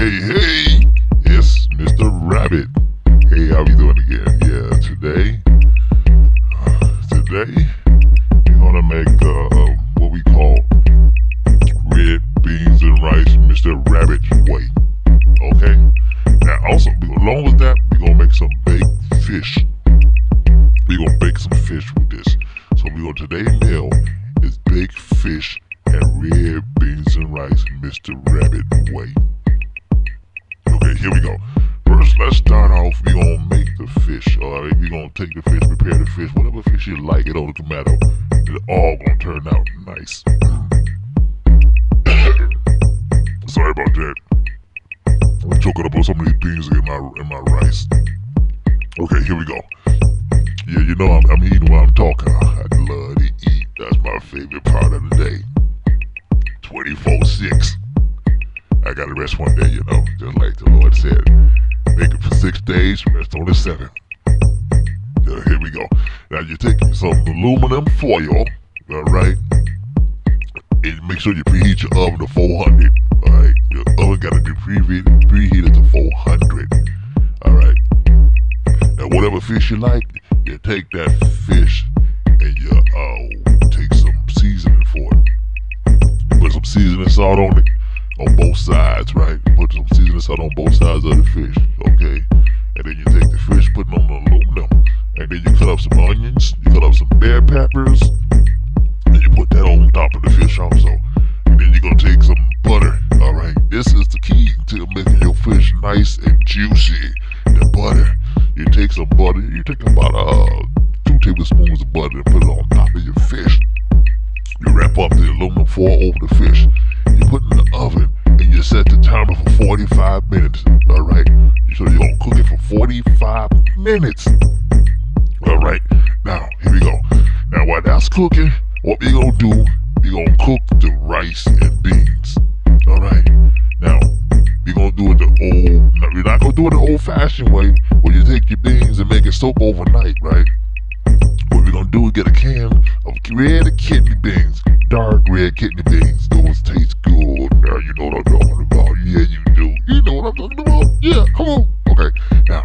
Hey, it's Mr. Rabbit. Hey, how we doing again? Yeah, today we're gonna make what we call red beans and rice, Mr. Rabbit way. Okay. Now, also along with that, we're gonna make some baked fish. We're gonna bake some fish with this. So today's meal is baked fish and red beans and rice, Mr. Rabbit way. Okay, here we go. First, let's start off. We're gonna make the fish. Alright, we're gonna take the fish, prepare the fish, whatever fish you like. It don't matter. It's all gonna turn out nice. Sorry about that. I'm choking up on some of these beans in my rice. Okay, here we go. Yeah, you know I'm eating while I'm talking. I love to eat. That's my favorite part of the day. 24/6. I gotta rest one day, just like the Lord said. Make it for 6 days, rest on the 7th. Here we go. Now you take some aluminum foil, alright? And make sure you preheat your oven to 400. Alright, your oven gotta be preheated to 400. Alright. Now whatever fish you like, you take that fish and you take some seasoning for it. Put some seasoning salt on it. On both sides, right? Put some seasoning salt on both sides of the fish, okay? And then you take the fish, put it on the aluminum, and then you cut up some onions, you cut up some bell peppers, and you put that on top of the fish also. And then you're gonna take some butter, alright? This is the key to making your fish nice and juicy. The butter. You take some butter, you take about 2 tablespoons of butter and put it on top of your fish. You wrap up the aluminum foil over the fish. You put it in the oven and you set the timer for 45 minutes. Alright? So you're gonna cook it for 45 minutes. Alright? Now, here we go. Now while that's cooking, what we gonna do, we gonna cook the rice and beans. Alright? Now, we're gonna do it we're not gonna do it the old fashioned way where you take your beans and make it soak overnight, right? What we're gonna do is get a can of red kidney beans, dark red kidney beans. Those taste good. Now you know what I'm talking about. Yeah, you do. You know what I'm talking about. Yeah, come on. Okay, now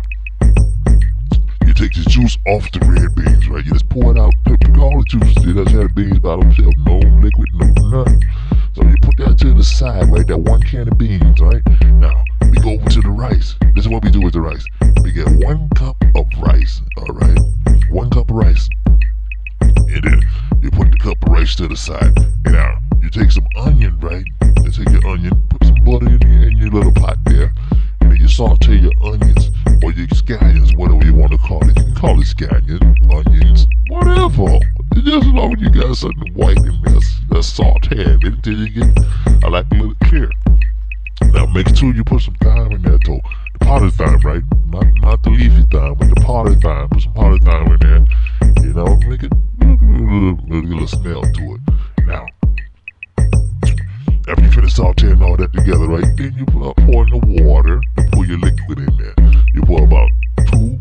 you take the juice off the red beans, right? You just pour it out, pick all the juice. You just have the beans by themselves, no liquid, no nothing. So you put that to the side, right? That 1 can of beans, right? Now we go over to the rice. This is what we do with the rice. We get 1 cup of rice, all right? 1 cup of rice. And then you put the cup of rice to the side. And now you take some onion, right? You take your onion, put some butter in your little pot there, and then you saute your onions or your scallions, whatever you want to call it. You can call it scallions, onions, whatever. Just as long as you got something white in there, that's sauteed until you get, I like a little clear. Now make sure you put some thyme in there too. The potted thyme, right? Not the leafy thyme, but the potted thyme. Put some potted thyme in there. Make it a little smell to it. Now, after you finish sauteing all that together, right? Then you pour in the water. You pour your liquid in there. You pour about 2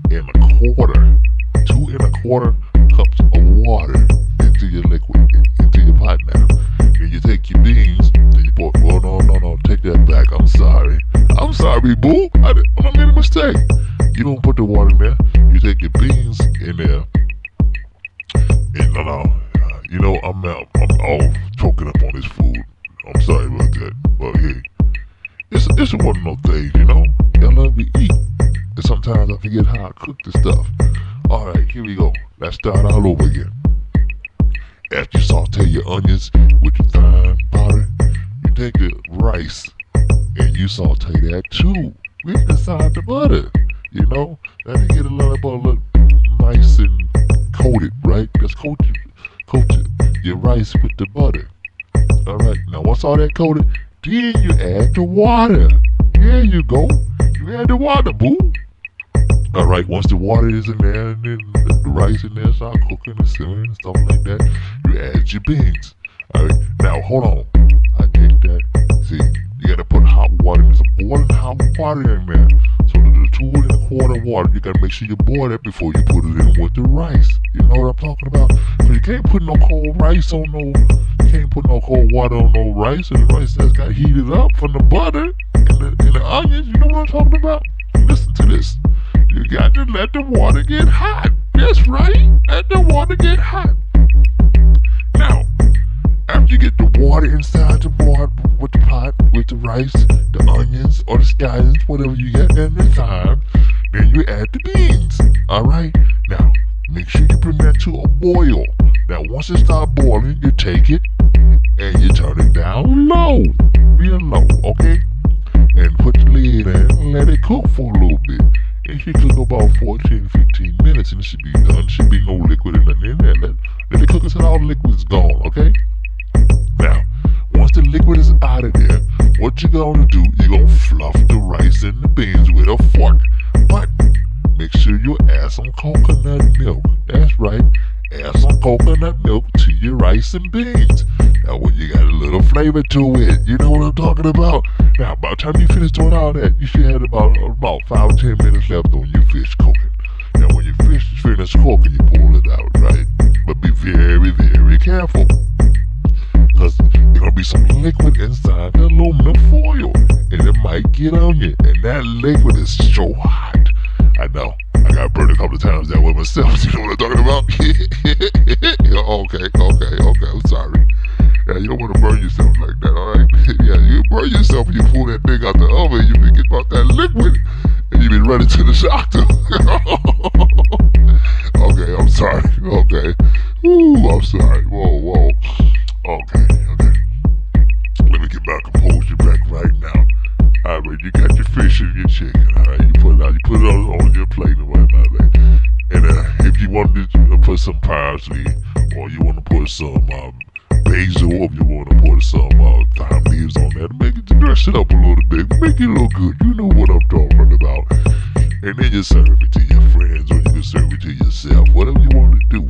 1/4 cups of water into your liquid, into your pot now. Then you take your beans, and you pour, no, take that back. I'm sorry, boo. I made a mistake. You don't put the water in there. You take your beans in there. And I'm all choking up on this food. I'm sorry about that. But hey, it's one of those days, I love to eat. And sometimes I forget how I cook the stuff. Alright, here we go. Let's start all over again. After you saute your onions with your thyme powder, you take the rice and you saute that too with the side the butter. Let me get a little nice and coated, right? Just coat your rice with the butter. Alright, now once all that coated, then you add the water. There you go. You add the water, boo. Alright, once the water is in there and then the rice in there start cooking and simmering and stuff like that, you add your beans. Alright, now hold on. I take that. See, you gotta put hot water. There's some boiling hot water in there. So the 2 1/4 water, you gotta make sure you boil that before you put it in with the rice. You know what I'm talking about? So you can't put no cold rice on you can't put no cold water on no rice, and the rice that's got heated up from the butter. and the onions, you know what I'm talking about? Listen to this. You got to let the water get hot. That's right. Let the water get hot. Now, after you get the water inside the pot with the pot, with the rice, the onions, or the scallions, whatever you get in the time, then you add the beans. Alright? Now, make sure you bring that to a boil. Now, once it starts boiling, you take it and you turn it down low. Real low, okay? And put the lid in and let it cook for a little bit. It should cook about 14-15 minutes and it should be done. There should be no liquid in there. Let it cook until all the liquid is gone, okay? Now, once the liquid is out of there, what you're gonna do, you're gonna fluff the rice and the beans with a fork. But make sure you add some coconut milk. That's right. Add some coconut milk to your rice and beans. Now when you got a little flavor to it, you know what I'm talking about? Now by the time you finish doing all that, you should have about 5 or 10 minutes left on your fish cooking. Now when your fish is finished cooking, you pull it out, right? But be very, very careful. Because there's going to be some liquid inside the aluminum foil. And it might get on you. And that liquid is so hot. I know. I got burned a couple of times that way myself. You know what I'm talking about? Okay. I'm sorry. Yeah, you don't want to burn yourself like that, alright? Yeah, you burn yourself when you pull that thing out the oven. You forget about that liquid. And you be running to the doctor. Okay, I'm sorry. Okay. Ooh, I'm sorry. Whoa. Okay. Let me get my composure back right now. Alright, you got your fish and your chicken. Alright, you put it on your plate and whatnot. And if you want to put some parsley, or you want to put some basil, or if you want to put some thyme leaves on there to make it, to dress it up a little bit, make it look good. You know what I'm talking about. And then you serve it to your friends, or you can serve it to yourself, whatever you want to do.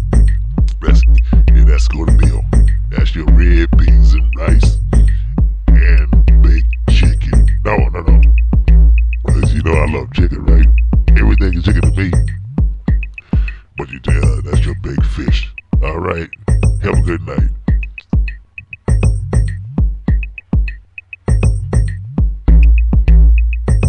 That's good meal. That's your red beans and rice and baked chicken. No. Because you know I love chicken, right? Everything is chicken to me. But that's your baked fish. Alright? Have a good night.